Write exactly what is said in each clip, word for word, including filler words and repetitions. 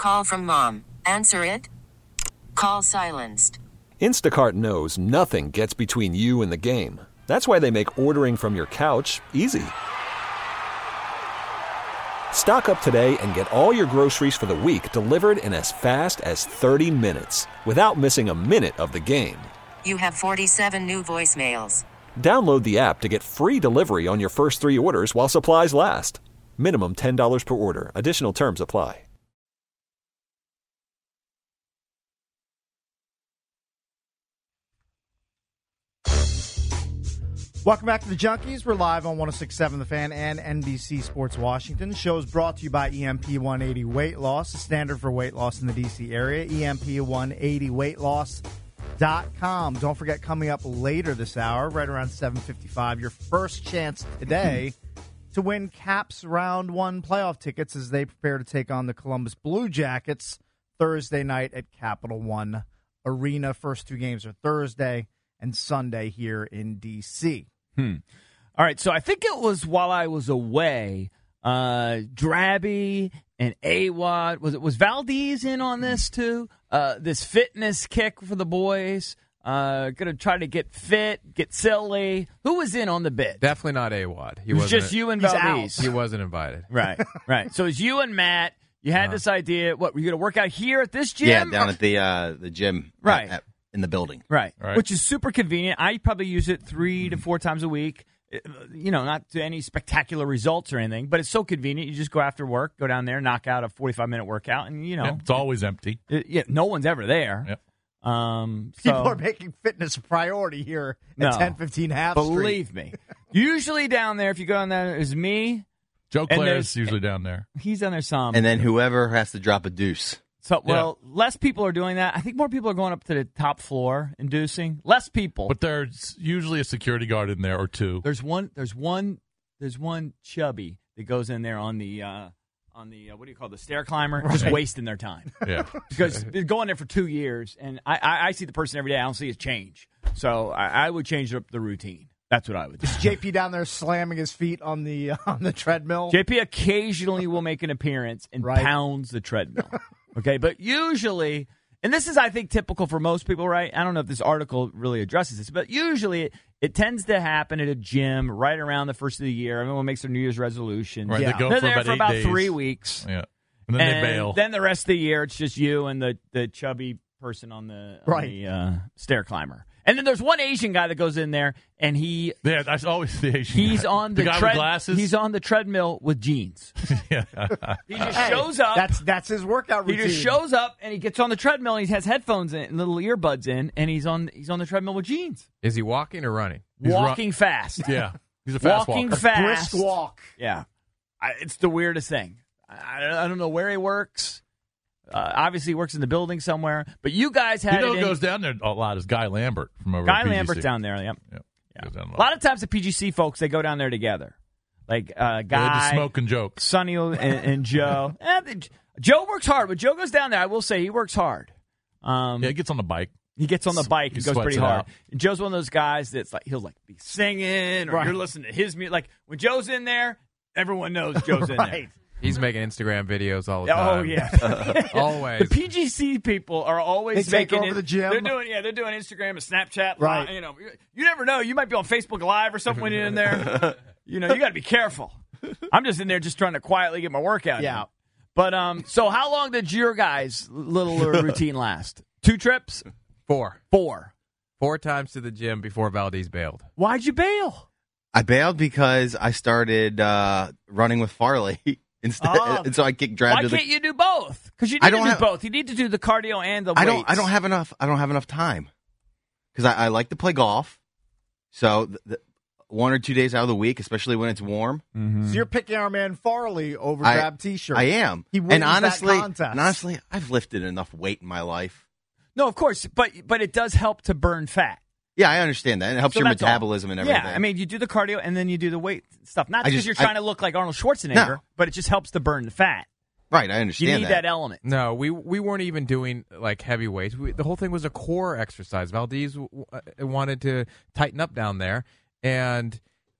Call from mom. Answer it. Call silenced. Instacart knows nothing gets between you and the game. That's why they make ordering from your couch easy. Stock up today and get all your groceries for the week delivered in as fast as thirty minutes without missing a minute of the game. You have forty-seven new voicemails. Download the app to get free delivery on your first three orders while supplies last. Minimum ten dollars per order. Additional terms apply. Welcome back to the Junkies. We're live on one oh six point seven The Fan and N B C Sports Washington. The show is brought to you by E M P one eighty Weight Loss, a standard for weight loss in the D C area. E M P one eighty weight loss dot com. Don't forget, coming up later this hour, right around seven fifty-five, your first chance today to win Caps Round one playoff tickets as they prepare to take on the Columbus Blue Jackets Thursday night at Capital One Arena. First two games are Thursday and Sunday here in D C. Hmm. All right, so I think it was while I was away, uh, Drabby and Awad, was it was Valdez in on this too? Uh, this fitness kick for the boys. Uh, gonna try to get fit, get silly. Who was in on the bit? Definitely not Awad. He it was wasn't just you and he's Valdez. out. He wasn't invited. Right, right. So it's you and Matt. You had Uh-huh. this idea. What, were you gonna work out here at this gym? Yeah, down at the uh, the gym. at- Right. at- in the building. Right. Right. Which is super convenient. I probably use it three to four times a week. You know, not to any spectacular results or anything, but it's so convenient. You just go after work, go down there, knock out a forty-five minute workout, and, you know. Yep, it's always empty. It, yeah, no one's ever there. Yep. Um, so, People are making fitness a priority here at No. ten fifteen Half Street. believe me. Usually down there, if you go down there, is me. Joe And Claire's there's- usually down there. He's down there some. And then whoever has to drop a deuce. So, well, less people are doing that. I think more people are going up to the top floor inducing. Less people. But there's usually a security guard in there or two. There's one. There's one. There's one chubby that goes in there on the uh, on the uh, what do you call it, the stair climber, just wasting their time. Yeah. Because they're going there for two years, and I, I, I see the person every day. I don't see his change, so I, I would change up the routine. That's what I would do. J P down there slamming his feet on the uh, on the treadmill. J P occasionally will make an appearance and Right. pounds the treadmill. Okay, but usually, and this is, I think, typical for most people, right? I don't know if this article really addresses this, but usually it, it tends to happen at a gym right around the first of the year. Everyone makes their New Year's resolution. Right, Yeah. they go They're for there about for eight about days. three weeks. Yeah. And then and they bail. Then the rest of the year, it's just you and the, the chubby person on the, on Right. the uh, stair climber. And then there's one Asian guy that goes in there, and he yeah, that's always the Asian he's guy. on the, the guy tread- with glasses. He's on the treadmill with jeans. yeah. He just Hey, shows up. That's that's his workout He routine. just shows up and he gets on the treadmill and he has headphones in, little earbuds in, and he's on he's on the treadmill with jeans, Is he walking or running? He's walking fast, Yeah. He's a fast walking walker. fast, brisk walk. Yeah, I, it's the weirdest thing. I, I don't know where he works. Uh, obviously, he works in the building somewhere. But you guys had You know it who in- goes down there a lot is Guy Lambert from over Guy at P G C. Lambert's down there. Yep. Yep. Yeah. Goes down A lot of times, the P G C folks they go down there together, like uh, They're Guy, just smoking jokes. Sonny, and, and Joe. Eh, they- Joe works hard, but Joe goes down there. I will say he works hard. Um, Yeah, he gets on the bike. He gets on the bike He and goes sweats pretty it hard. out. And Joe's one of those guys that's like he'll like be singing or Right. you're listening to his music. Like when Joe's in there, everyone knows Joe's in Right. He's making Instagram videos all the there. time. Oh yeah, Always. the P G C people are always They take making over it- the gym. They're doing yeah, they're doing Instagram and Snapchat. Right. You know, you never know. You might be on Facebook Live or something when you're in there. You know, you got to be careful. I'm just in there just trying to quietly get my workout. Yeah. in. But um, so how long did your guys' little routine last? Two trips? Four. Four. Four times to the gym before Valdez bailed. Why'd you bail? I bailed because I started uh, running with Farley instead, Oh. and so I get dragged Why to the. can't you do both? Because you need I to don't do have- both. You need to do the cardio and the I weights. don't. I don't have enough. I don't have enough time because I, I like to play golf. So the, the, one or two days out of the week, especially when it's warm, Mm-hmm. So you're picking our man Farley over I- Drab T-shirt. I am. He wins and that honestly, contest. and honestly, I've lifted enough weight in my life. No, of course, but but it does help to burn fat. Yeah, I understand that. It helps So your that's all. metabolism and everything. Yeah, I mean, you do the cardio and then you do the weight stuff. Not I because just- you're I- trying to look like Arnold Schwarzenegger, No. but it just helps to burn the fat. right, I You understand need that. element. No, we we weren't even doing like heavy weights. We, the whole thing was a core exercise. Valdez w- w- wanted to tighten up down there, and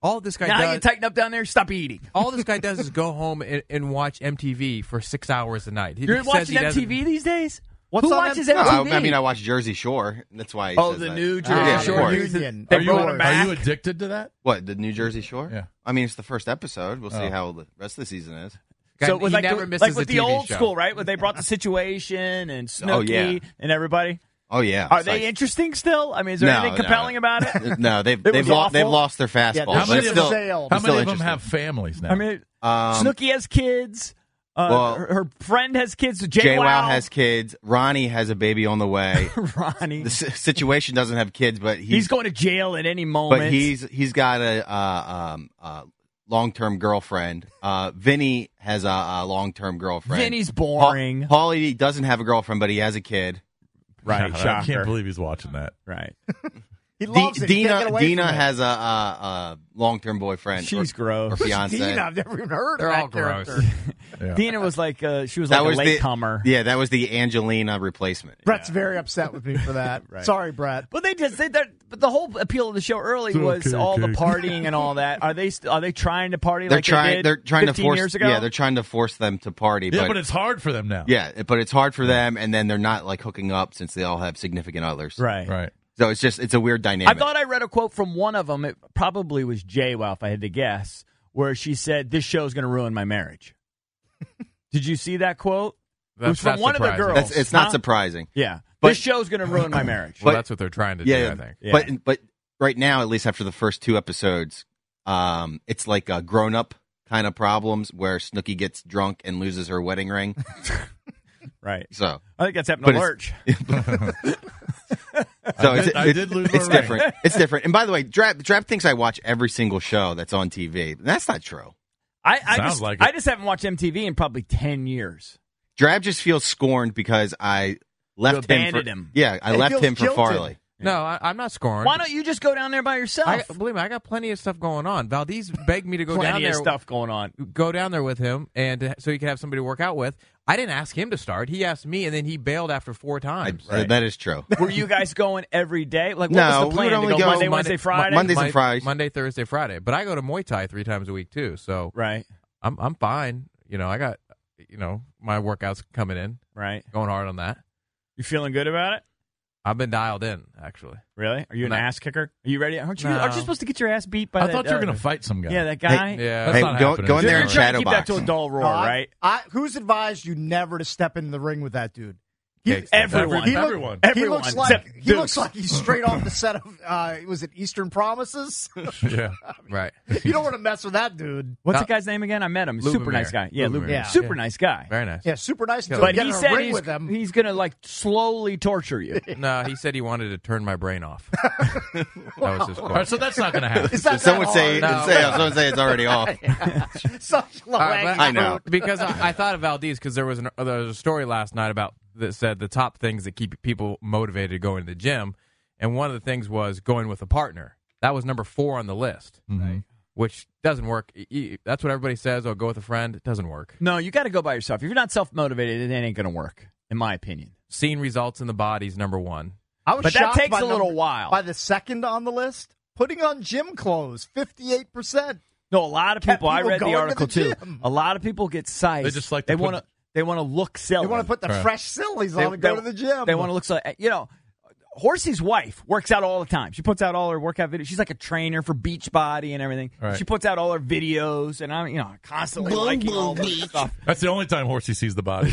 All this guy Now does, you tighten up down there. Stop eating. all this guy does is go home and, and watch M T V for six hours a night. He You're says watching he doesn't- M T V these days? What's Who on watches M- M T V? Uh, I mean, I watch Jersey Shore. That's why. He Oh, says the that. new Ah, Jersey Yeah, Shore. of news. course. They Are you, brought him back. are you addicted to that? What, the New Jersey Shore? Yeah. I mean, it's the first episode. We'll see Oh. how the rest of the season is. Guy- So it was he like, never the, misses like with a the T V old show. school, right? Where they brought the Situation and Snooki Oh, yeah. and everybody. Oh yeah. Are It's they like- interesting still? I mean, is there No, anything no. compelling about it? No, they've It they've was lo- awful. they've lost their fastball. Yeah, but they How many it's of still, them- sailed. How it's many still of them interesting. have families now? I mean, Um, Snooki has kids. Uh, well, her, her friend has kids. JWoww JWoww has kids. Ronnie has a baby on the way. Ronnie. The s- Situation doesn't have kids, but he's, He's going to jail at any moment. but he's he's got a uh, um, uh, long term girlfriend. Uh, Vinny has a, a long term girlfriend. Vinny's Pa- boring. Paulie doesn't have a girlfriend, but he has a kid. Right, I shocker. can't believe he's watching that. Right. He D- loves it. He can't Dina get away Dina from it. has a, a, a long term boyfriend. She's or, gross. Or Who's fiance. Dina? I've never even heard They're of that all gross. character. Yeah. Dina was like, uh, she was That like was a the latecomer. Yeah, that was the Angelina replacement. Brett's very upset with me for that. Right. Sorry, Brett. But they just they, they're- but the whole appeal of the show early It's was okay, all the Kate. partying and all that. Are they st- are they trying to party They're like trying. they did They're trying to fifteen force. years ago? Yeah, they're trying to force them to party. Yeah, but, but it's hard for them now. yeah, but it's hard for them, and then they're not like hooking up since they all have significant others. right. Right. So it's just it's a weird I dynamic. thought I read a quote from one of them. It probably was JWoww, if I had to guess, where she said, "This show's going to ruin my marriage." Did you see that quote? It was That's from not one of the surprising. girls. That's, it's not Huh? surprising. Yeah, But- this show's going to ruin my marriage. Well, But- that's what they're trying to Yeah, do, I think. Yeah. but but right now, at least after the first two episodes, um, it's like a grown up kind of problems where Snooki gets drunk and loses her wedding ring. Right. So I think that's happened But to it's- Lurch. so I it's, did- I it's- did lose it's my ring. different. It's different. And by the way, Drab, Drab thinks I watch every single show that's on T V. That's not true. I, I Sounds just like it. I just haven't watched M T V in probably ten years. Drab just feels scorned because I left You him for abandoned him. Yeah, I He left feels him for guilty. Farley. No, I, I'm not scoring. Why don't you just go down there by yourself? I, believe me, I got plenty of stuff going on. Valdez begged me to go down Plenty there. of stuff going on. Go down there with him, and to, so he could have somebody to work out with. I didn't ask him to start. He asked me, and then he bailed after four I, times. uh, That is true. Were you guys going every day? Like, what No, was we the would plan? To only go go Monday, Monday- Wednesday, Friday? Mondays and Mon- Fridays. Monday, Thursday, Friday. But I go to Muay Thai three times a week too, so Right, I'm I'm fine. You know, I got you know my workouts coming in, right. going hard on that. You feeling good about it? I've been dialed in, actually. Really? Are you an No. ass kicker? Are you ready? Aren't you? No. Aren't you supposed to get your ass beat by I that? thought you were uh, going to fight some guy. Yeah, that guy. Yeah, That's Hey, not go, happening. go in there You're and trying shadow to keep box. that to a dull roar, No, I- right? I, who's advised you never to step into the ring with that dude? He, Cakes. Everyone. He, look- Everyone. he Everyone. looks like Except he looks Dukes. like he's straight off the set of uh, was it Eastern Promises? Yeah. right. You don't want to mess with that dude. What's No. the guy's name again? I met him. Lou Super Vermeer. nice guy. Yeah, Lou Lou Vermeer. Yeah. Super Yeah. nice guy. Very nice. Yeah, super nice dude. But Get he in a said ring he's, with him. he's going to like slowly torture you. No, he said he wanted to turn my brain off. That was his All quote. right, so that's not going to happen. Is that Someone that say, hard? No. say someone say it's already off. Such low All right, but I know. because I, I thought of Valdez because there was an, there was a story last night about that said the top things that keep people motivated going to the gym, and one of the things was going with a partner. That was number four on the list, Mhm. which doesn't work. E- e- That's what everybody says. Oh, go with a friend. It doesn't work. No, you got to go by yourself. If you're not self motivated, it ain't going to work, in my opinion. Seeing results in the body's number one. I was But that shocked takes by a little number- while. By the second on the list, putting on gym clothes, fifty-eight percent. No, a lot of Kept people. I people read the going to article the too. gym. A lot of people get sized. They just like to they put- want to. They want to look silly. They want to put the Right. fresh sillies They- on and go they- to the gym. They want to look so. You know, Horsey's wife works out all the time. She puts out all her workout videos. She's like a trainer for Beachbody and everything. Right. She puts out all her videos, and I'm, you know, constantly liking all this stuff. That's the only time Horsey sees the body.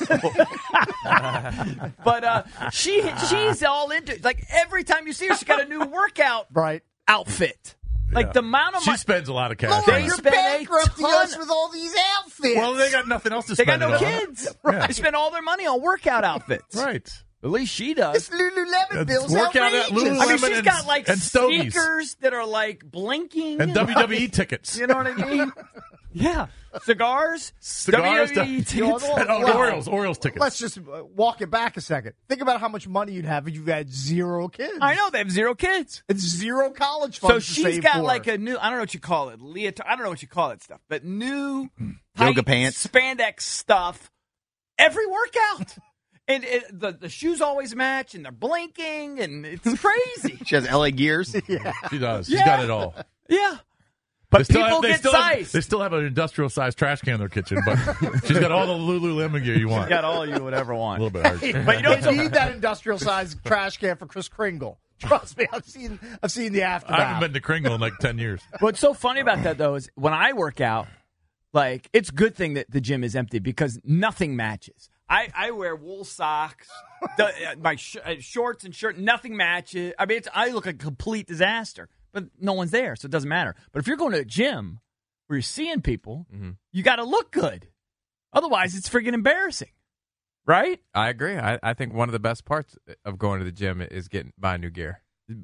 But uh, she she's all into like every time you see her, she's got a new workout right. outfit. Like Yeah. the amount of She money. spends a lot of cash. Lord, on They it. you're spend a bankrupting ton- us with all these outfits. Well, they got nothing else to They got spend no it on. kids. Yeah. They spend all their money on workout outfits. Right. At least she does. This Lululemon Uh, bill's workout at outrageous. Lululemon. I mean, she's and- got like and stogies. sneakers that are like blinking And W W E tickets. You know what I mean? Yeah, cigars, Cigars, W W E W- tickets. You know, And, oh, the Well, Orioles. Orioles tickets. Let's just uh, walk it back a second. Think about how much money you'd have if you had zero kids. I know they have zero kids. It's zero college So funds. to she's save got for. like a new, I don't know what you call it, leotard. I don't know what you call it stuff, but new Yoga tight pants. spandex stuff every workout. And it, the, the shoes always match, and they're blinking, and it's crazy. She has L A gears. yeah. She does. She's Yeah. got it all. Yeah. But They still people have, they get still have- sized. They still have an industrial sized trash can in their kitchen, but she's got all the Lululemon gear you want. Got all you would ever A want. little bit hard. But you know, They need that industrial sized trash can for Chris Kringle. Trust me, I've seen I've seen the aftermath. I haven't been to Kringle in like ten years. What's so funny about that though is when I work out, like it's a good thing that the gym is empty because nothing matches. I, I wear wool socks, the, uh, my sh- uh, shorts and shirt. Nothing matches. I mean, it's, I look like a complete disaster. But no one's there, so it doesn't matter. But if you're going to a gym where you're seeing people, Mm-hmm. you got to look good. Otherwise, it's freaking embarrassing, right? I agree. I, I think one of the best parts of going to the gym is getting buying new gear.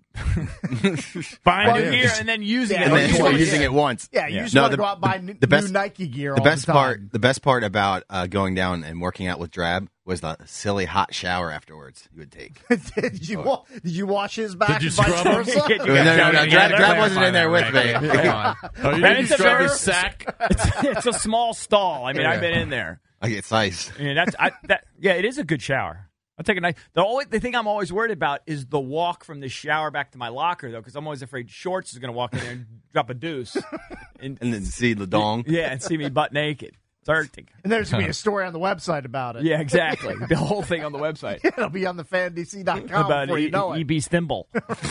Buying Well, new gear and then using Yeah, it. And Well, then you you're wanna- using yeah. it once. Yeah, you Yeah. just No, want to the- go out and buy the- n- the best- new Nike gear. The all best the part, time. the best part about uh, going down and working out with Drab was the silly hot shower afterwards you would take. did you wa- did you wash his back? Did you and vice scrub him? versa? You No, got no, no, Johnny no, together. Drab, Drab Clarify wasn't in that, there with Rick. me. Come on. Oh, you Man, didn't it's a scrub very- his sack? It's, it's a small stall. I mean, I've been in there. I get sized. I mean, that's I, that. Yeah, it is a good shower. I'll take a nice. The only the thing I'm always worried about is the walk from the shower back to my locker, though, because I'm always afraid Shorts is going to walk in there and drop a deuce, and, And then see the dong. yeah, and see me butt naked. It's Arctic. And there's gonna be a story on the website about it. Yeah, exactly. The whole thing on the website It'll be on the fan D C dot com about before you E- know it. E B Thimble.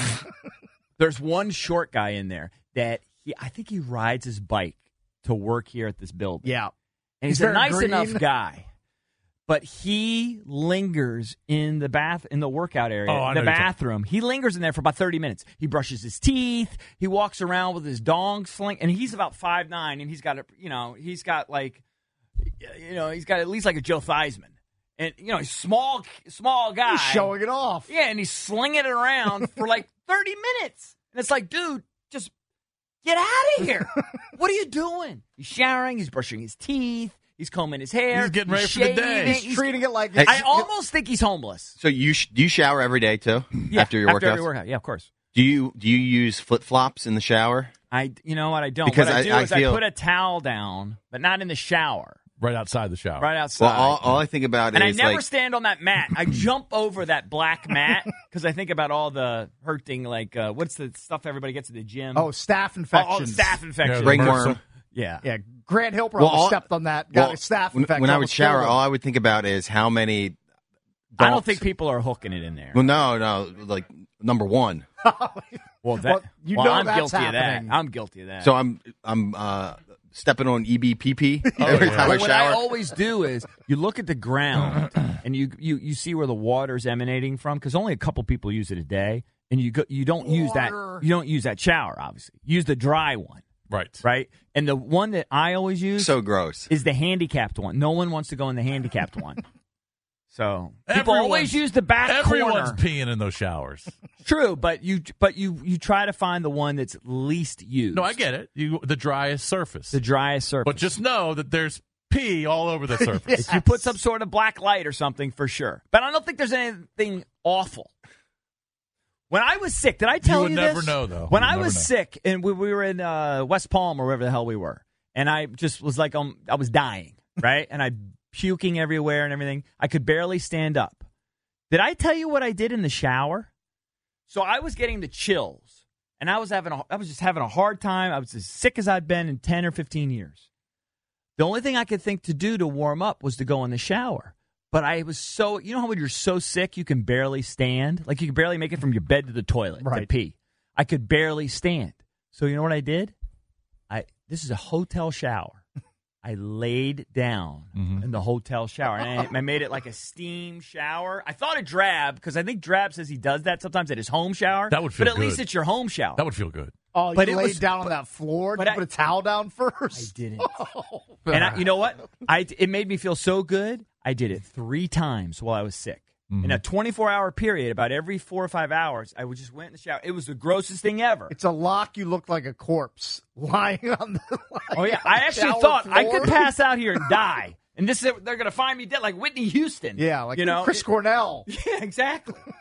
There's one short guy in there that he, I think he rides his bike to work here at this building. Yeah. And he's, He's a very nice green. enough guy. But he lingers in the bath in the workout area, Oh, I know the you're talking- bathroom. He lingers in there for about thirty minutes. He brushes his teeth. He walks around with his dong sling, and he's about five nine, and he's got a, you know, he's got like, you know, he's got at least like a Joe Theismann, and you know, he's small, small guy. He's showing it off. Yeah, and he's slinging it around for like thirty minutes, and it's like, dude, just get out of here. What are you doing? He's showering. He's brushing his teeth. He's combing his hair. He's getting ready for the day. shaving, He's treating it like Hey, it's, I almost think he's homeless. So you sh- do you shower every day too? Yeah, after your after workouts? every workout. Yeah, of course. Do you do you use flip flops in the shower? I, you know what? I don't. Because what I, I- do I is feel- I put a towel down, but not in the shower, Right outside the shower. right outside. Well, all, all I think about and I is never like stand on that mat. I jump over that black mat because I think about all the hurting, like uh, what's the stuff everybody gets at the gym? oh, staph all, infections. all the staph infections. Yeah, ringworm. Yeah. Yeah, Grant Hilper Well, almost all- stepped on that. Got Well, a staph when, infection. when I would almost killed shower, him. all I would think about is how many. I don't donks- think people are hooking it in there. Well, no, no, like number one. Well, that, Well, you well, know I'm that's guilty happening. of that. I'm guilty of that. So I'm I'm uh, stepping on E B P P every yeah. time I Well, what I shower. always do is you look at the ground and you you, you see where the water's emanating from because only a couple people use it a day, and you go, you don't use that Water. you don't use that shower. Obviously, use the dry one, Right. right? And the one that I always use So gross. is the handicapped one. No one wants to go in the handicapped one. So people Everyone's- always use the back Everyone's corner. peeing in those showers. True, but you but you you try to find the one that's least used. No, I get it. You the driest surface. the driest surface. But just know that there's pee all over the surface. If you put some sort of black light or something, for sure. But I don't think there's anything awful. When I was sick, did I tell you, would never this? know, though. When You'd I never was know. sick, and we, we were in uh, West Palm or wherever the hell we were, and I just was like, um, I was dying, right? And I puking everywhere and everything. I could barely stand up. Did I tell you what I did in the shower? So I was getting the chills, and I was having a, I was just having a hard time. I was as sick as I'd been in ten or fifteen years. The only thing I could think to do to warm up was to go in the shower. But I was so, you know how when you're so sick you can barely stand? Like you can barely make it from your bed to the toilet to Right. pee. I could barely stand. So you know what I did? I This is a hotel shower. I laid down Mhm. in the hotel shower. And I, I made it like a steam shower. I thought of Drab, because I think Drab says he does that sometimes at his home shower. That would feel But at least good. it's your home shower. That would feel good. Oh, you But it laid was- down on that floor. Did but you I- put a towel down I first? didn't. Oh. And I, you know what? I it made me feel so good. I did it three times while I was sick. Mm-hmm. In a twenty-four hour period, about every four or five hours, I would just went in the shower. It was the grossest thing ever. It's a lock. You look like a corpse lying on the. Lying Oh yeah, on I the actually shower thought I floor. could pass out here and die, and this is they're going to find me dead like Whitney Houston. Yeah, like you know, Chris Cornell. Yeah, exactly.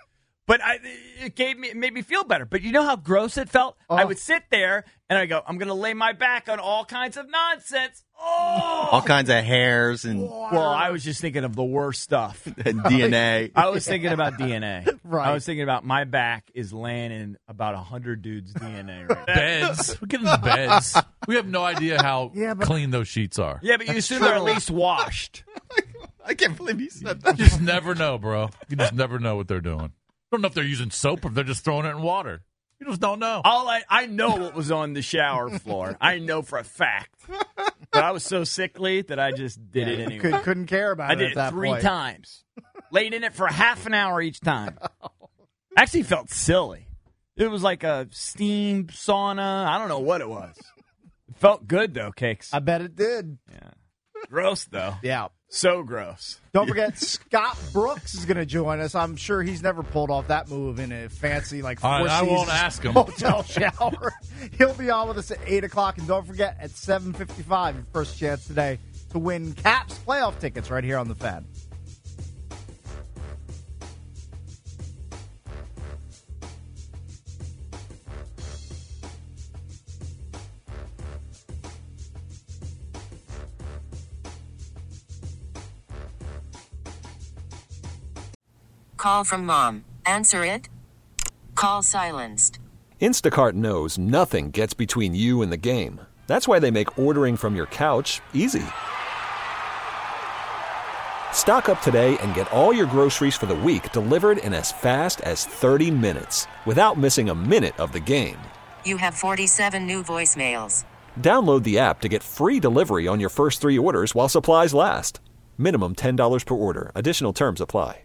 But I, it gave me, it made me feel better. But you know how gross it felt? Oh. I would sit there and I go, I'm going to lay my back on all kinds of nonsense. Oh, All kinds of hairs and, well, I was just thinking of the worst stuff. and D N A. I was thinking about D N A. Right. I was thinking about my back is laying in about a hundred dudes' D N A right now. Beds. We get in the beds. We have no idea how Yeah, but- clean those sheets are. Yeah, but you assume they're at least washed. I can't believe you said You that. just never know, bro. You just never know what they're doing. I don't know if they're using soap or if they're just throwing it in water. You just don't know. All I I know what was on the shower floor. I know for a fact. But I was so sickly that I just did it anyway. Could, couldn't care about I it did at it that three point. times. Laid in it for half an hour each time. Actually felt silly. It was like a steam sauna. I don't know what it was. It felt good though, Cakes. I bet it did. Yeah. Gross though. Yeah. So gross. Don't forget, Scott Brooks is going to join us. I'm sure he's never pulled off that move in a fancy, like, Four I, I Seasons won't ask him. hotel shower. He'll be on with us at eight o'clock. And don't forget, at seven fifty-five, your first chance today to win Caps playoff tickets right here on the Fan. Call from mom. Answer it. Call silenced. Instacart knows nothing gets between you and the game. That's why they make ordering from your couch easy. Stock up today and get all your groceries for the week delivered in as fast as thirty minutes without missing a minute of the game. You have forty-seven new voicemails. Download the app to get free delivery on your first three orders while supplies last. Minimum ten dollars per order. Additional terms apply.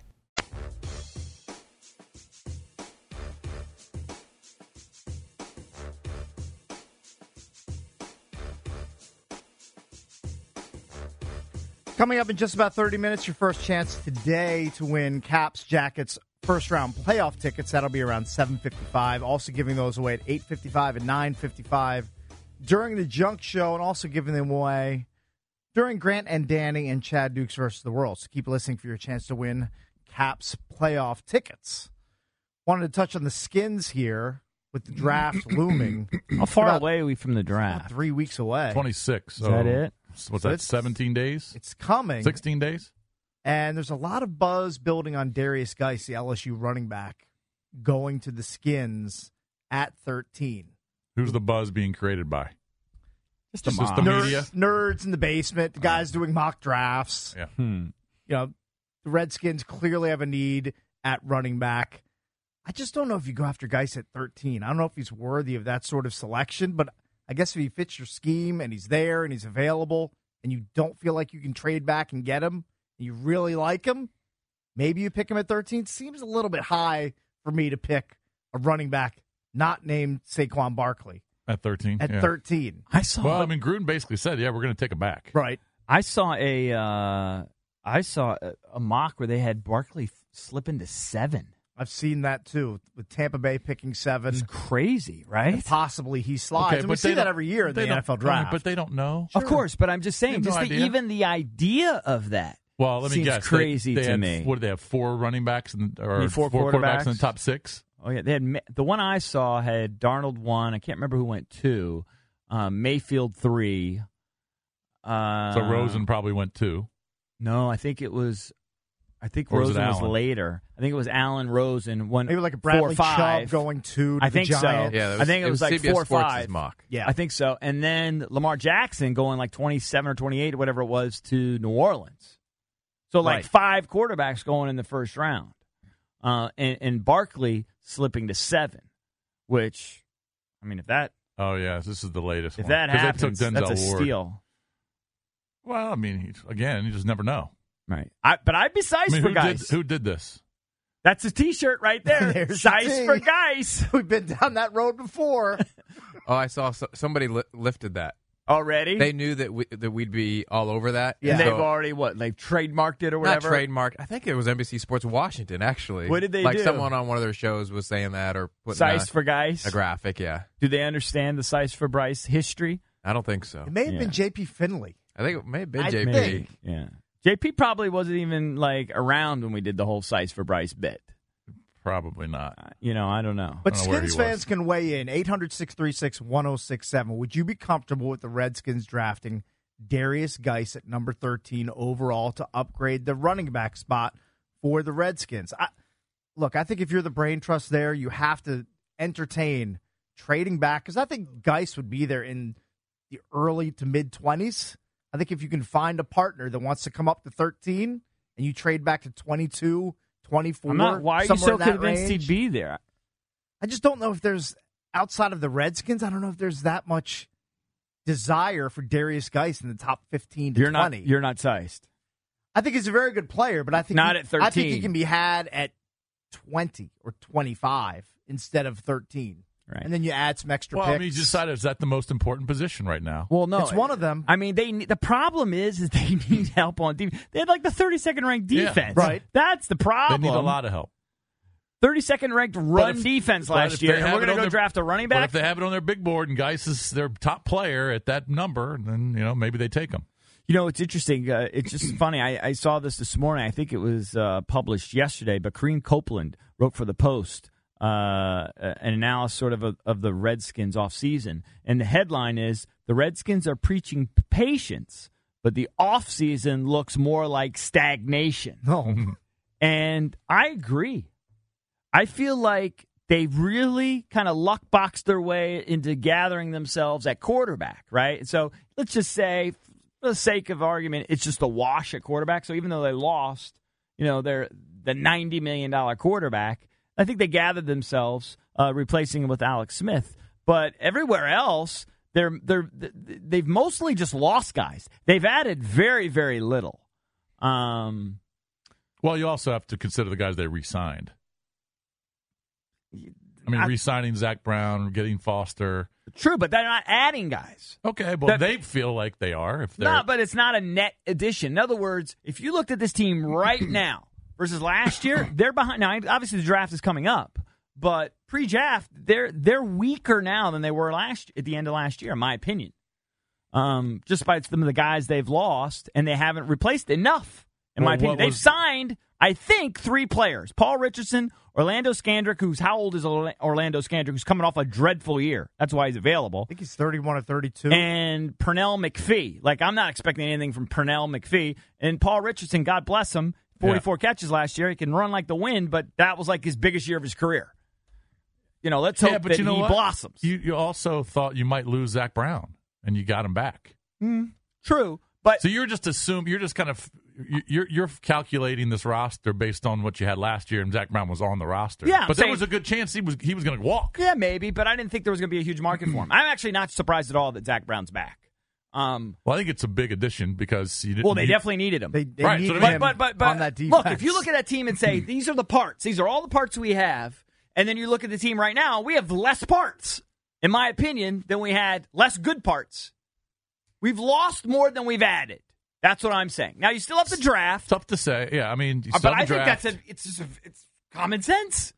Coming up in just about thirty minutes, your first chance today to win Caps Jackets first round playoff tickets. That'll be around seven fifty-five. Also giving those away at eight fifty-five and nine fifty-five during the Junk Show, and also giving them away during Grant and Danny and Chad Dukes versus the World. So keep listening for your chance to win Caps playoff tickets. Wanted to touch on the Skins here with the draft looming. How far About- away are we from the About draft? three weeks away. twenty-six. Is that it? What's So that, it's- seventeen days? It's coming. sixteen days? And there's a lot of buzz building on Darius Geis, the L S U running back, going to the Skins at thirteen. Who's the buzz being created by? Just Just a the mock. media? Nerds, nerds in the basement, the guys doing mock drafts. Yeah. Hmm. You know, the Redskins clearly have a need at running back. I just don't know if you go after Geis at thirteen. I don't know if he's worthy of that sort of selection, but I guess if he fits your scheme and he's there and he's available and you don't feel like you can trade back and get him and you really like him, maybe you pick him at thirteen. Seems a little bit high for me to pick a running back not named Saquon Barkley At thirteen? at yeah. thirteen. I saw. Well, I mean, Gruden basically said, yeah, we're going to take him back. Right. I saw a. Uh, I saw a, a mock where they had Barkley f- slip into seven. I've seen that too, with Tampa Bay picking seven. It's crazy, right? And possibly he slides. Okay, and we but see they that don't- every year in they the don't- N F L I mean, draft. But they don't know. Of course, but I'm just They saying, have no just the, idea. even the idea of that. Well, let me Seems guess. crazy they, they to had, me. What do they have? Four running backs and or Need four quarterbacks quarterbacks? in the top six? Oh yeah, they had Ma- the one I saw had Darnold one. I can't remember who went two. Um, Mayfield three. Uh, So Rosen probably went two. No, I think it was. I think Or was it Rosen was Allen? later. I think it was Allen Rosen. One Maybe like a four, Bradley five. Chubb going two to I the think so. Giants. Yeah, that I think it was like C B S four or Sports' five. mock. Yeah. I think so. And then Lamar Jackson going like twenty-seven or twenty-eight, whatever it was, to New Orleans. So like Right. five quarterbacks going in the first round. Uh, and, and Barkley slipping to seven, which, I mean, if that Oh, yeah, this is the latest if one. that 'Cause they happens, took Denzel that's a Ward. steal. Well, I mean, he, again, you just never know. Right. I, but I'd be size I mean, for who guys. did, who did this? That's a T-shirt right there. There's the Size thing. for guys. We've been down that road before. Oh, I saw so, somebody li- lifted that. Already? They knew that we, that we'd be all over that. Yeah. and So- they've already, what, they've trademarked it or not whatever? trademarked. I think it was N B C Sports Washington. Actually, What did they like do? someone on one of their shows was saying that or putting Size a, for guys? a graphic. Yeah, Do they understand the size for Bryce history? I don't think so. It may have Yeah. been J P Finley. I think it may have been I J P. think. Yeah. J P probably wasn't even like around when we did the whole size for Bryce bit. Probably not. You know, I don't know. But I don't know where Skins he fans was. can weigh in. eight hundred, six three six, one oh six seven. Would you be comfortable with the Redskins drafting Darius Geis at number thirteen overall to upgrade the running back spot for the Redskins? I, look, I think if you're the brain trust there, you have to entertain trading back, because I think Geis would be there in the early to mid-twenties. I think if you can find a partner that wants to come up to thirteen and you trade back to twenty-two, twenty-four, I'm not, why are you somewhere so in that convinced range, he'd be there? I just don't know if there's, outside of the Redskins, I don't know if there's that much desire for Darius Geis in the top fifteen to You're twenty. not. You're not sized. I think he's a very good player, but I think Not he, at thirteen. I think he can be had at twenty or twenty-five instead of thirteen. Right. And then you add some extra Well, picks. I mean, you decided is that the most important position right now? Well, no, It's one of them. I mean, they. The problem is, is they need help on defense. They had like the thirty-second ranked Yeah, defense. right. That's the They problem. need a lot of help. thirty-second ranked run if- defense but last if year, they and have we're it going to on go their- draft a running But back. if they have it on their big board and Geis is their top player at that number, then you know maybe they take him. You know, it's interesting. Uh, it's just funny. I, I saw this this morning. I think it was uh, published yesterday, but Kareem Copeland wrote for the Post uh, an analysis sort of a, of the Redskins offseason. And the headline is, the Redskins are preaching patience, but the offseason looks more like stagnation. No. And I agree. I feel like they've really kind of luck boxed their way into gathering themselves at quarterback, right? So let's just say, for the sake of argument, it's just a wash at quarterback. So even though they lost, you know, they're the ninety million dollars quarterback, I think they gathered themselves, uh, replacing him with Alex Smith. But everywhere else, they're they're they've mostly just lost guys. They've added very, very little. Um, Well, you also have to consider the guys they re-signed. I mean, I- re-signing Zach Brown, getting Foster. true, but they're not adding guys. Okay, well, That- they feel like they are. If they're No, but it's not a net addition. In other words, if you looked at this team right now versus last year, they're behind. Now, obviously, the draft is coming up, but pre-draft, they're they're weaker now than they were last at the end of last year, in my opinion. Um, just by some of the guys they've lost, and they haven't replaced enough, in my Well, opinion. what They've was- signed, I think, three players: Paul Richardson, Orlando Scandrick, who's how old is Orlando Scandrick, who's coming off a dreadful year. That's why he's available. I think he's thirty-one or thirty-two. And Pernell McPhee. Like, I'm not expecting anything from Pernell McPhee. And Paul Richardson, God bless him, forty-four yeah. catches last year. He can run like the wind, but that was like his biggest year of his career. You know, let's hope yeah, but that you know he what? blossoms. You, you also thought you might lose Zach Brown, and you got him back. Mm, true, but So you're just assuming, you're just kind of, you're you're calculating this roster based on what you had last year, and Zach Brown was on the roster. Yeah, I'm but there saying- was a good chance he was he was going to walk. yeah, maybe. But I didn't think there was going to be a huge market for him. I'm actually not surprised at all that Zach Brown's back. Um, Well, I think it's a big addition because you didn't. well, they you- definitely needed him. They, they Right, need so him they- but, but, but, but on that defense. look, if you look at that team and say, these are the parts, these are all the parts we have, and then you look at the team right now, we have less parts, in my opinion, than we had, less good parts. We've lost more than we've added. That's what I'm saying. Now, you still have to draft, Tough to say. Yeah, I mean, you uh, still but have I to think draft. that's a, it's just a, it's common sense.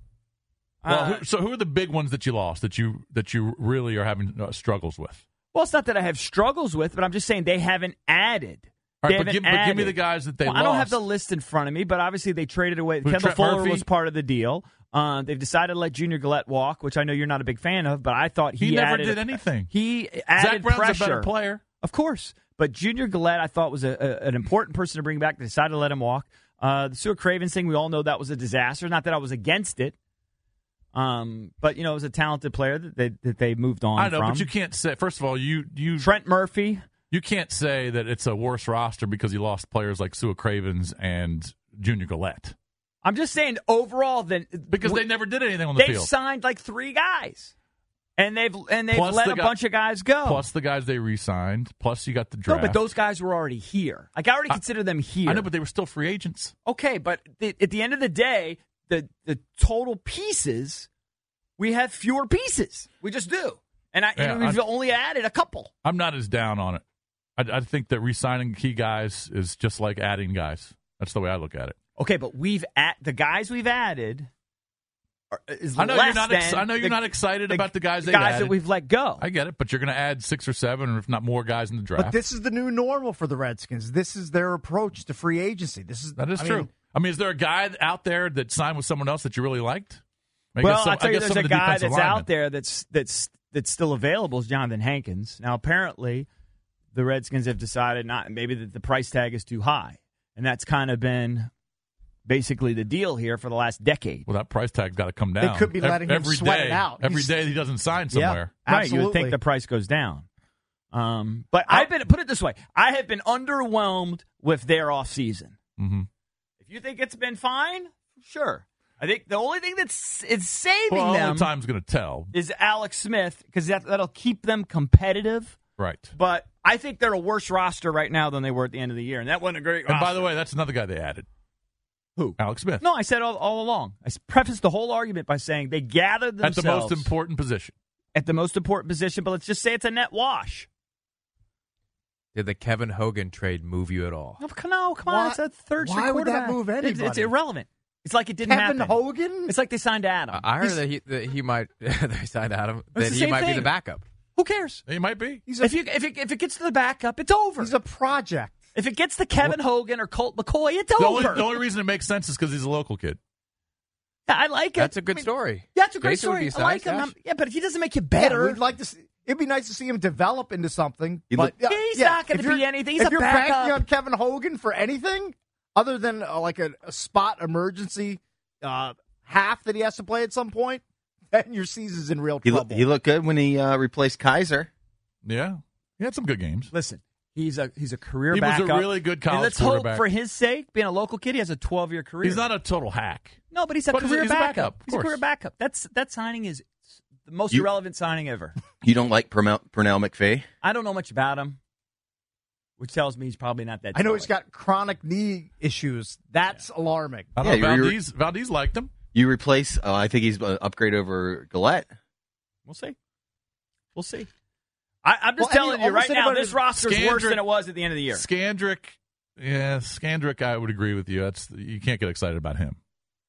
Well, Uh, who, so who are the big ones that you lost that you that you really are having uh, struggles with? well, it's not that I have struggles with, but I'm just saying they haven't added. All They right, but haven't give, but give me added. the guys that they Well, lost. I don't have the list in front of me, but obviously they traded away. Who, Kendall Trent Fuller Murphy? was part of the deal. Uh, they've decided to let Junior Gillette walk, which I know you're not a big fan of, but I thought he, He never added did anything. He added Zach Brown's pressure. a better player. Of course. But Junior Gillette, I thought, was a, a, an important person to bring back. They decided to let him walk. Uh, the Stuart Cravens thing, we all know that was a disaster. Not that I was against it. Um, but, you know, it was a talented player that they, that they moved on I know, from. but you can't say. First of all, you you Trent Murphy. you can't say that it's a worse roster because you lost players like Sua Cravens and Junior Gillette I'm just saying overall, then because they never did anything on the they've field. signed like three guys. And they've and they've Plus let the a guy- bunch of guys go. Plus the guys they re-signed. Plus you got the No, draft. but those guys were already here. Like I already consider them here. I know, but they were still free agents. okay, but the, at the end of the day, the the total pieces, we have fewer pieces. We just do, and I Yeah, and we've I- only added a couple. I'm not as down on it. I, I think that re-signing key guys is just like adding guys. That's the way I look at it. Okay, but we've at the guys we've added is I know less you're not. Ex- than I know you're the, not excited the about the guys the they've guys added. that we've let go. I get it, but you're going to add six or seven, or if not more, guys in the draft. But this is the new normal for the Redskins. This is their approach to free agency. This is that is I true. mean, I mean, is there a guy out there that signed with someone else that you really liked? I well, guess some, I tell I you, guess there's some a of the guy defensive that's linemen. out there that's that's that's still available is Jonathan Hankins. Now, apparently, the Redskins have decided not maybe that the price tag is too high, and that's kind of been basically the deal here for the last decade. Well, that price tag got to come down. They could be letting him every sweat day, it out. Every He's- day he doesn't sign Yeah, somewhere. Right, you would absolutely. think the price goes down. Um, but I've been put it this way: I have been underwhelmed with their offseason. Mm-hmm. If you think it's been fine, sure. I think the only thing that's is saving Well, them only time's going to tell. is Alex Smith because that, that'll keep them competitive. Right. But I think they're a worse roster right now than they were at the end of the year, and that wasn't a great. And by roster. the way, that's another guy they added. Who? Alex Smith. No, I said all, all along. I prefaced the whole argument by saying they gathered At themselves the most important position. at the most important position. But let's just say it's a net wash. Did the Kevin Hogan trade move you at all? No, come on, come on. Why- It's a third why string would that quarterback. move It's- It's, anybody? irrelevant. It's like it didn't Kevin happen. Hogan? It's like they signed Adam. I I heard He's- that he that he might they signed Adam It's that the he same might be thing. the backup. Who cares? He might be. He's a, If you if it, if it gets to the backup, it's over. he's a project. If it gets to Kevin Hogan or Colt McCoy, it's The only, over. the only reason it makes sense is because he's a local kid. Yeah, I like it. That's a good I mean, story. Yeah, it's a great Jason would story. be I like nice, him. Ash. I'm- yeah, but if he doesn't make you Yeah, better, we'd like to see, it'd be nice to see him develop into something. He But, look- yeah, He's yeah, not gonna if you're- be anything. He's if a you're backup. banking on Kevin Hogan for anything other than uh, like a, a spot emergency uh, half that he has to play at some point, then your season's in real He, trouble. look, he looked good when he uh, replaced Kaiser. Yeah. He had some good games. listen, he's a he's a career He was a backup. really good And college let's quarterback. hope for his sake, being a local kid, he has a twelve-year career. He's not a total hack. No, but he's a But he's a- career he's a backup. backup, of He's a course. career backup. That's that signing is the most You- irrelevant signing ever. You don't like Pernell, Pernell McPhee? I don't know much about him, which tells me he's probably not that. I know solid. he's got chronic knee issues. That's alarming. I Yeah, don't know. you're- you're- Valdez, Valdez liked him. You replace, uh, I think he's an upgrade over Gillette. We'll see. We'll see. I, I'm just Well, telling any- you right almost now, anybody- this roster's worse Scandrick- than it was at the end of the year. Scandrick, yeah, Scandrick, I would agree with you. That's you can't get excited about him.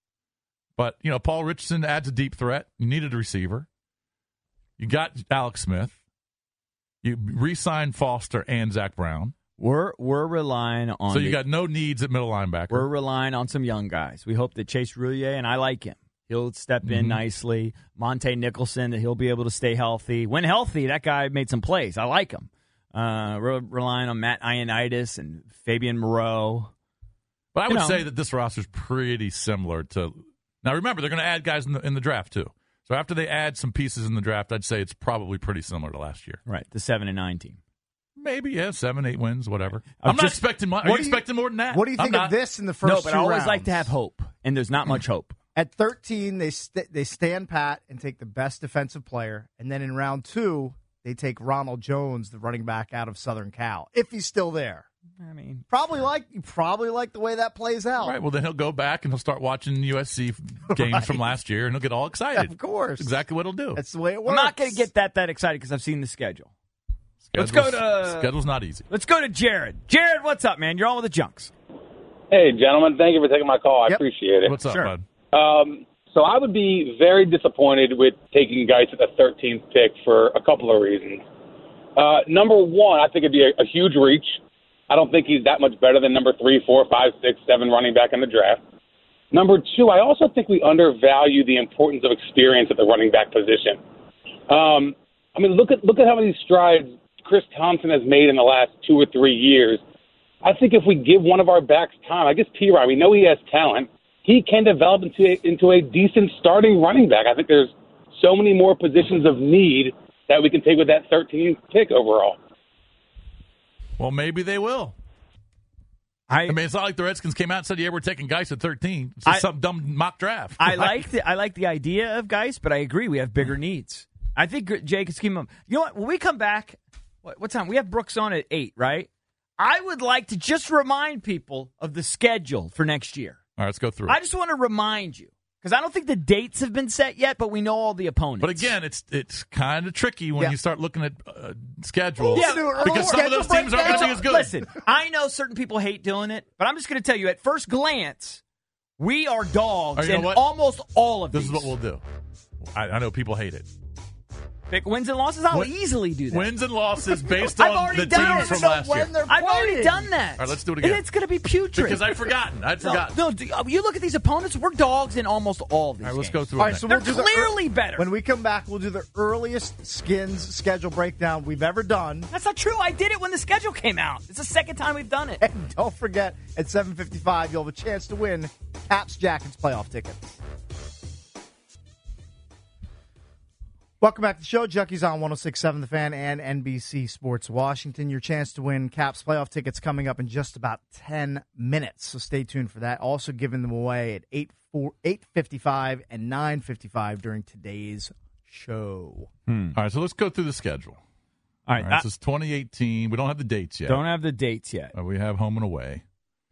But you know, Paul Richardson adds a deep threat. You needed a receiver. You got Alex Smith. You re-signed Foster and Zach Brown. We're we're relying on. So you the- got no needs at middle linebacker. We're relying on some young guys. We hope that Chase Roulier, and I like him. He'll step in Mhm. nicely. Monte Nicholson, that he'll be able to stay healthy. When healthy, that guy made some plays. I like him. Uh, we're relying on Matt Ioannidis and Fabian Moreau. But I you would know. say that this roster's pretty similar to. Now remember, they're going to add guys in the in the draft too. So after they add some pieces in the draft, I'd say it's probably pretty similar to last year. Right, the seven and nine team. Maybe yeah, seven, eight wins, whatever. I'm I'm, not just- expecting. Mo- Are what you do you- expecting more than that? What do you I'm think not. of this in the first No, but two I always rounds? like to have hope, and there's not much hope. At thirteen, they st- they stand pat and take the best defensive player, and then in round two, they take Ronald Jones, the running back out of Southern Cal, if he's still there. I mean, Probably like you probably like the way that plays out. All right, well then he'll go back and he'll start watching U S C games Right. from last year, and he'll get all excited. Of course. That's exactly what he'll do. That's the way it works. I'm not going to get that that excited because I've seen the schedule. Let's Schedule's- go to- schedule's not easy. Let's go to Jared. Jared, what's up, man? You're on with the Junks. Hey, gentlemen, thank you for taking my call. I Yep. appreciate it. What's up, Sure. bud? Um, so I would be very disappointed with taking Geis at the thirteenth pick for a couple of reasons. Uh, number one, I think it'd be a, a huge reach. I don't think he's that much better than number three, four, five, six, seven running back in the draft. Number two, I also think we undervalue the importance of experience at the running back position. Um, I mean, look at look at how many strides Chris Thompson has made in the last two or three years. I think if we give one of our backs time, I guess P-Ryan, we know he has talent. He can develop into a, into a decent starting running back. I think there's so many more positions of need that we can take with that thirteenth pick overall. Well, maybe they will. I, I mean, it's not like the Redskins came out and said, "Yeah, we're taking Geis at thirteen." It's just I- some dumb mock draft. I like the I like the idea of Geis, but I agree we have bigger needs. I think Jay could scheme them. You know what? When we come back, what, what time? We have Brooks on at eight, right? I would like to just remind people of the schedule for next year. All right, let's go through. I it. just want to remind you because I don't think the dates have been set yet, but we know all the opponents. But again, it's it's kind of tricky when Yeah. you start looking at uh, schedules Yeah, do an early because some of those schedule teams aren't going to be as good. Listen, I know certain people hate doing it, but I'm just going to tell you at first glance, We are dogs Or you know in what? almost all of This these. is what we'll do. I, I know people hate it. Pick wins and losses. I'll Win- easily do that. Wins and losses based I've on already the done teams it. from So last year. I've already done that. All right, let's do it And again. it's going to be putrid. Because I've forgotten. I'd No, forgotten. no, do- you look at these opponents. We're dogs in almost all of these All right, let's games. go through All it. right, so next. we'll They're do the ear- clearly better. When we come back, we'll do the earliest Skins schedule breakdown we've ever done. That's not true. I did it when the schedule came out. It's the second time we've done it. And don't forget, at seven fifty-five, you'll have a chance to win Caps Jackets playoff tickets. Welcome back to the show. Junkies on one oh six point seven The Fan and N B C Sports Washington. Your chance to win Caps playoff tickets coming up in just about ten minutes. So stay tuned for that. Also giving them away at eight fifty-five and nine fifty-five during today's show. All right, so let's go through the schedule. All right. All right, this is twenty eighteen. We don't have the dates yet. Don't have the dates yet. Uh, we have home and away.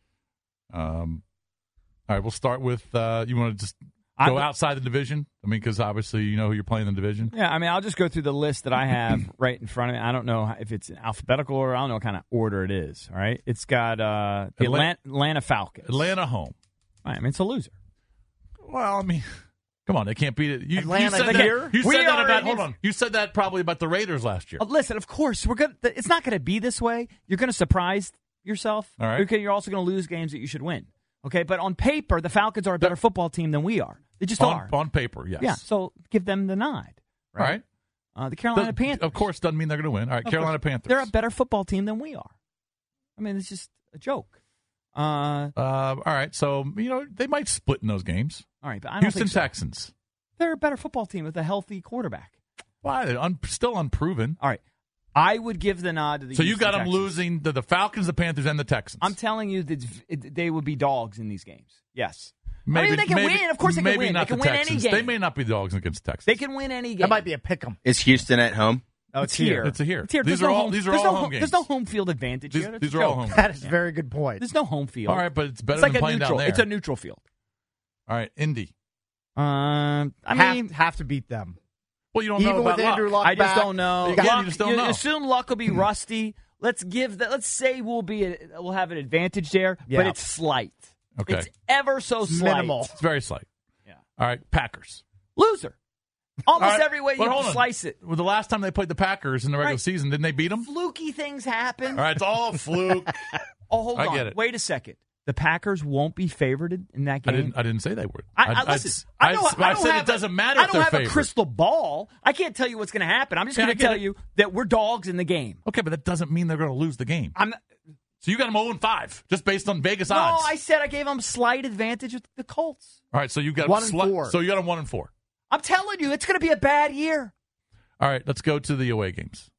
Um, all right, we'll start with. Uh, you want to just go I- outside the division? I mean, because obviously you know who you're playing in the division. Yeah, I mean, I'll just go through the list that I have right in front of me. I don't know if it's in alphabetical order. I don't know what kind of order it is. All right, it's got uh, the Atlant- Atlanta, Atlanta Falcons. Atlanta home. All right, I mean, it's a loser. Well, I mean, come on, they can't beat it. You, Atlanta you said here? that. You We said that are about. in- Hold on. You said that probably about the Raiders last year. Uh, listen, of course, we're gonna. th- It's not going to be this way. You're going to surprise yourself. All right. Okay, you're also going to lose games that you should win. Okay, but on paper, the Falcons are a better football team than we are. They just on, are. on paper, yes. Yeah, so give them the nod. All right. Uh, the Carolina But, Panthers. of course, doesn't mean they're going to win. All right, Of Carolina course. Panthers. They're a better football team than we are. I mean, it's just a joke. Uh, Uh, all right, so you know they might split in those games. all right, but I don't Houston think so. Texans. They're a better football team with a healthy quarterback. Why? They're un- still unproven. All right, I would give the nod to the. So you Houston got them Texans. losing to the Falcons, the Panthers, and the Texans. I'm telling you that it- they would be dogs in these games. Yes. maybe, I mean, they can maybe, win. Of course they can maybe win. Not They can the win any Texans. game. They may not be dogs against the Texans. They can win any game. That might be a pick 'em. Is Houston at home? Oh, It's here. It's a here. It's here. These There's are no all. home- These are there's all no home games. There's no home field advantage These, here. That's these a are all joke. home. That is games. a very good point. There's no home field. All right, but it's better it's like than a playing neutral. down there. It's a neutral field. All right, Indy. Um, I have, mean, have to beat them. Well, you don't Even know about with Andrew Luck. Luck I just back, don't know. Again, Luck- you just don't know. Assume Luck will be rusty. Let's give that. Let's say we'll be. A, we'll have an advantage there, Yeah. but it's slight. Okay. It's ever so slight. Minimal. It's very slight. Yeah. All right, Packers. Loser. Almost All right, every way but you hold on. slice it. Well, the last time they played the Packers in the regular Right. season, didn't they beat them? Fluky things happen. All right, it's all fluke. Oh, hold I on. get it. Wait a second. The Packers won't be favored in that I game. didn't. I didn't say they would. I, I, listen, I, know, I, I don't said have it doesn't a, matter I if don't they're have favored. a crystal ball. I can't tell you what's going to happen. I'm just Yeah, going I to get tell it. you that we're dogs in the game. Okay, but that doesn't mean they're going to lose the game. I'm not, So you got them zero and five just based on Vegas no, odds. I said I gave them slight advantage with the Colts. All right, so you got One and sli- four. So you got them one and four. I'm telling you, it's going to be a bad year. All right, let's go to the away games.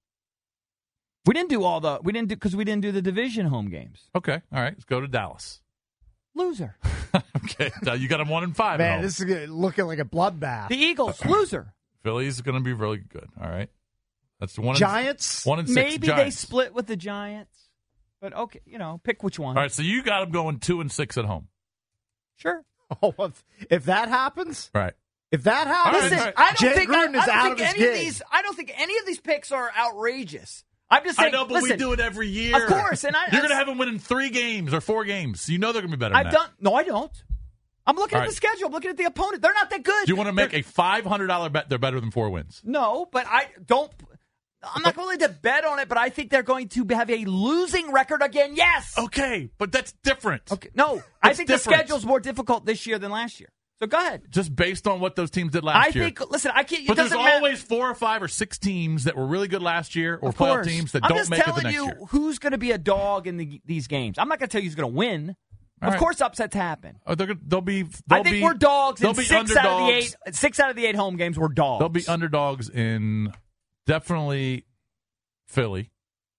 We didn't do all the we didn't do because we didn't do the division home games. Okay, all right, let's go to Dallas. Loser. Okay, now you got them one and five. at Man, home. this is looking like a bloodbath. The Eagles. Loser. Philly's going to be really good. All right, that's one. Giants? And, one and six. Maybe they Giants. split with the Giants, but okay, you know, pick which one. All right, so you got them going two and six at home. Sure. Oh, if, if that happens, Right. if that happens, All Listen, right. I don't Jay think, I, Gruden is I don't out think of his any of gig. these. I don't think any of these picks are outrageous. I'm just saying. I know, but listen, we do it every year. Of course, and I- you're going to I- have them winning three games or four games. You know they're going to be better. Than I've that. done. No, I don't. I'm looking All at right. the schedule. I'm looking at the opponent. They're not that good. Do you want to make They're- a five hundred dollar bet? They're better than four wins. No, but I don't. I'm not willing to bet on it, but I think they're going to have a losing record again. Yes. Okay, but that's different. Okay. No, I It's think different. the schedule's more difficult this year than last year. So go ahead. Just based on what those teams did last I year. think. Listen, I can't. It But there's doesn't matter. always four or five or six teams that were really good last year, or Of playoff course. teams that I'm don't just make it the telling next you year. who's going to be a dog in the, these games. I'm not going to tell you who's going to win. All of right. course, upsets happen. Oh, they're gonna, they'll be. They'll I think be, we're dogs They'll in be six underdogs. out of the eight. Six out of the eight home games, we're dogs. They'll be underdogs in definitely Philly.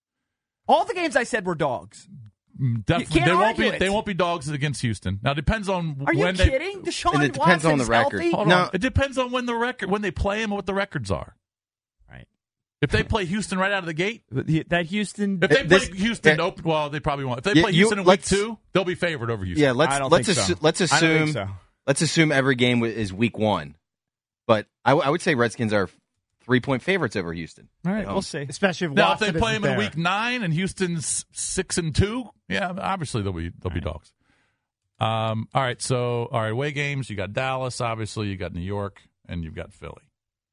All the games I said were dogs. Definitely, can't they won't argue be. it. They won't be dogs against Houston. Now, it depends on Are you when they. kidding? Deshaun And it depends on the Watson's record. healthy? Hold No. on. It depends on when the record when they play them and what the records are. Right. If they play Houston right out of the gate, That Houston. if they This- play Houston, uh, open, well, they probably won't. If they Yeah, play you- Houston in week let's- two, they'll be favored over Houston. Yeah, let's I don't let's think so. assu- let's I don't assume think so. let's assume every game wi- is week one. But I, w- I would say Redskins are three point favorites over Houston. All right, You know? we'll see. especially if Now, if Watson they play isn't them in there. week nine and Houston's six and two, yeah, obviously they'll be they'll be dogs. Um, all right, so all right, away games. You got Dallas, obviously. You got New York, and you've got Philly.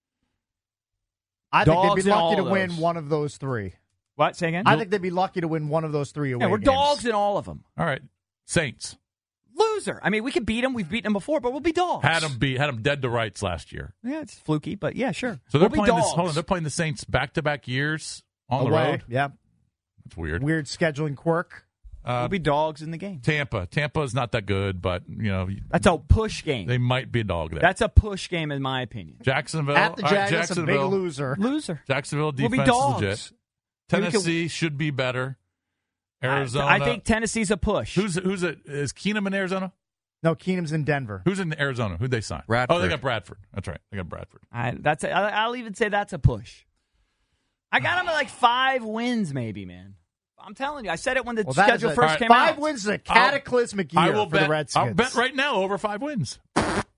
I think Dogs they'd be in lucky to all win those. one of those three. What? Say again? I think they'd be lucky to win one of those three away yeah, we're games. dogs in all of them. All right, Saints Loser. I mean, we could beat them. We've beaten them before, but we'll be dogs. had them beat had them dead to rights last year. Yeah, it's fluky, but yeah, sure. So they're we'll playing be this. dogs. Hold on, they're playing the Saints back to back years on the Away. road. Yeah. That's weird. Weird scheduling quirk. Uh, We'll be dogs in the game. Tampa. Tampa is not that good, but you know That's a push game. they might be a dog there. That's a push game, in my opinion. Jacksonville At the all right, Jags, a big Jacksonville. loser. Loser. Jacksonville We'll defense be dogs. is legit. Maybe we Tennessee should be better. Arizona. I, I think Tennessee's a push. who's who's it? Is Keenum in Arizona? No, Keenum's in Denver. Who's in Arizona? Who'd they sign? Bradford. Oh, they got Bradford. That's right. They got Bradford. I, that's a, I, I'll even say that's a push. I got them at like five wins, maybe, man. I'm telling you. I said it when the Well, that is schedule a- first right, came five out. wins is a cataclysmic year I will for bet. the Redskins. I'll bet right now over five wins.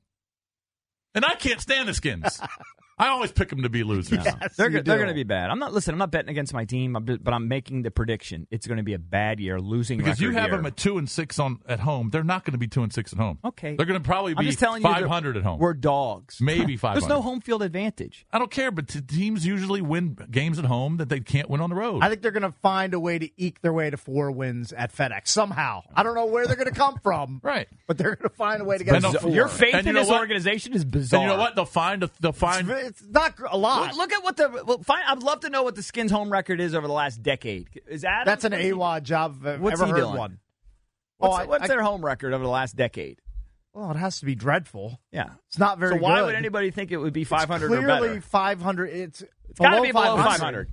And I can't stand the Skins. I always pick them to be losers. Yes, They're you go- they're do. going to be bad. I'm not listen. I'm not betting against my team, I'm just- but I'm making the prediction. It's going to be a bad year, losing Because you record have year. them at two and six on at home. They're not going to be two and six at home. Okay. They're going to probably I'm be just telling you, five hundred they're- at home. We're dogs. Maybe five hundred. There's no home field advantage. I don't care, but t- teams usually win games at home that they can't win on the road. I think they're going to find a way to eke their way to four wins at FedEx somehow. I don't know where they're going to come from, right. but they're going to find a way to get And to they'll- four. Your faith And you in know this what? organization is bizarre. And you know what? They'll find. A, they'll find. It's not gr- a lot. Look, look at what the well, fine, I'd love to know what the Skins' home record is over the last decade. Is that That's an A W O D job if I've What's ever he heard doing? one. What's, Oh, I- what's I- their home record over the last decade? Well, it has to be dreadful. Yeah, It's not very So why good. would anybody think it would be five hundred It's or clearly better? five hundred. It's, It's got to be below five hundred.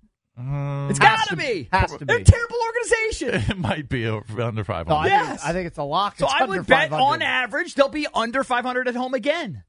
Uh, It's Has got to to be. be. Has to They're be. a terrible organization. it might be over, under five No, I, hundred. think, Yes. I think it's a lock. So It's I under would bet five hundred. on average they'll be under five hundred at home again.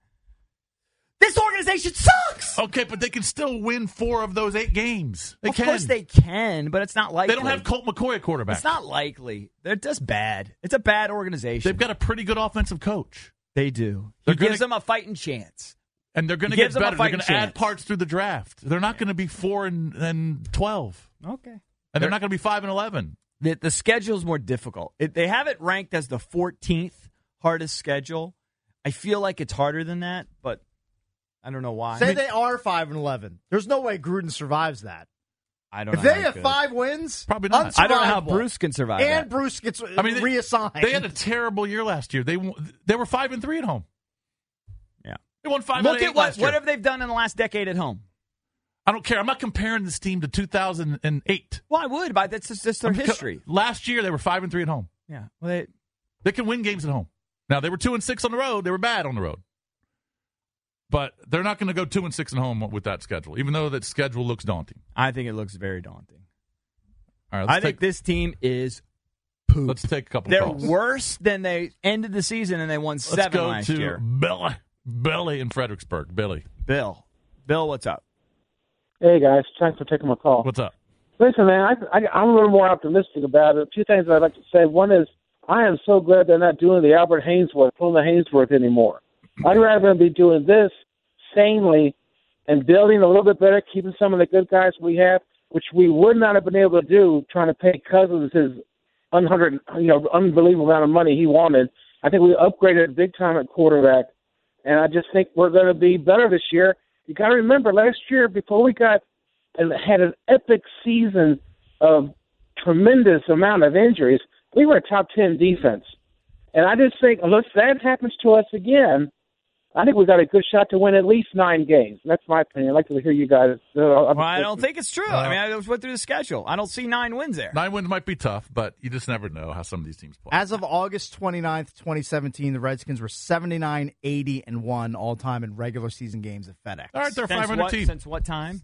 This organization sucks. Okay, but they can still win four of those eight games. They of can. course they can, but it's not likely. They don't have Colt McCoy at quarterback. It's not likely. They're just bad. It's a bad organization. They've got a pretty good offensive coach, They do. They're He gives gonna- them a fighting chance. and they're going to He get gives them a better. They're fighting going to add chance. parts through the draft. They're not going to be four and, and twelve, Okay. and they're not going to be five and eleven. The, the schedule's more difficult. It, they have it ranked as the fourteenth hardest schedule. I feel like it's harder than that, but I don't know why. Say they are five and eleven. There's no way Gruden survives that. I don't If know. they how have good. five wins, Probably not. I don't know how unsurvivable. Bruce can survive and that. Bruce gets I mean, they- reassigned. They had a terrible year last year. They won- they were five and three at home. Yeah. They won five. Look and eight at what last year. what have they done in the last decade at home? I don't care. I'm not comparing this team to two thousand eight. Well, I would, but that's just, just their I'm co- history. Last year they were five and three at home. Yeah. Well, they, They can win games at home. Now they were two and six on the road. They were bad on the road, but they're not going to go two and six at home with that schedule. Even though that schedule looks daunting. I think it looks very daunting. All right, I let's think take, this team is poop. let's take a couple. They're calls. worse than they ended the season, and they won Let's seven go last to year. Billy. Billy in Fredericksburg. Billy, Bill, Bill, what's up? Hey, guys. Thanks for taking my call. what's up? Listen, man, I, I, I'm a little more optimistic about it. Two things I'd like to say. One is I am so glad they're not doing the Albert Hainsworth, pulling the Hainsworth anymore. I'd rather them be doing this sanely and building a little bit better, keeping some of the good guys we have, which we would not have been able to do trying to pay Cousins his one hundred, you know, unbelievable amount of money he wanted. I think we upgraded big time at quarterback, and I just think we're going to be better this year. You got to remember, last year, before we got and had an epic season of tremendous amount of injuries, we were a top ten defense. And I just think, unless that happens to us again, I think we've got a good shot to win at least nine games. That's my opinion. I'd like to hear you guys. Uh, Well, I don't think it's true. I mean, I just went through the schedule. I don't see nine wins there. Nine wins might be tough, but you just never know how some of these teams play. As of August twenty-ninth, twenty seventeen, the Redskins were seventy-nine, eighty, and one all time in regular season games at FedEx. All right, they're a Since five hundred what, team. since what time?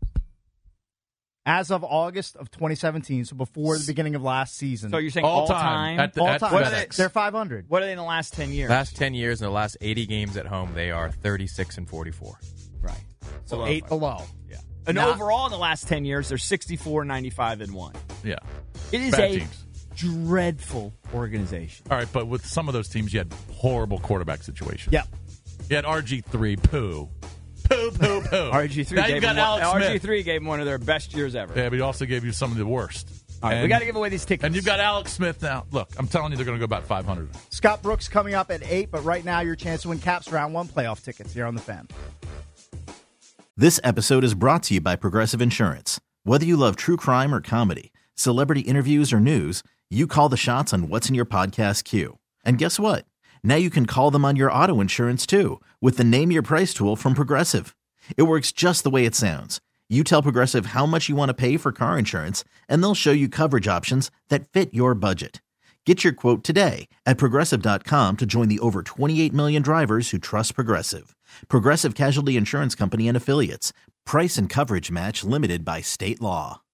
As of August of twenty seventeen, so before the beginning of last season. So you're saying All all, time time? at the- all at time. What are they- They're five hundred. What are they in the last ten years? Last ten years and the last eighty games at home, they are thirty-six and forty-four. right. So eight below. Yeah. And Not- overall in the last ten years, they're sixty-four, ninety-five, and one. Yeah. It is Bad a teams. dreadful organization. All right, but with some of those teams, you had horrible quarterback situations. Yep. You had R G three, poo. Poo, poo, poo. R G three Now gave you've got him one, Alex R G Smith. three gave him one of their best years ever. Yeah, but he also gave you some of the worst. All right, and, we got to give away these tickets. And you've got Alex Smith now. Look, I'm telling you, they're going to go about five hundred. Scott Brooks coming up at eight, but right now your chance to win Caps Round one playoff tickets here on The Fan. This episode is brought to you by Progressive Insurance. Whether you love true crime or comedy, celebrity interviews or news, you call the shots on what's in your podcast queue. And guess what? Now you can call them on your auto insurance too with the Name Your Price tool from Progressive. It works just the way it sounds. You tell Progressive how much you want to pay for car insurance, and they'll show you coverage options that fit your budget. Get your quote today at Progressive dot com to join the over twenty-eight million drivers who trust Progressive. Progressive Casualty Insurance Company and Affiliates. Price and coverage match limited by state law.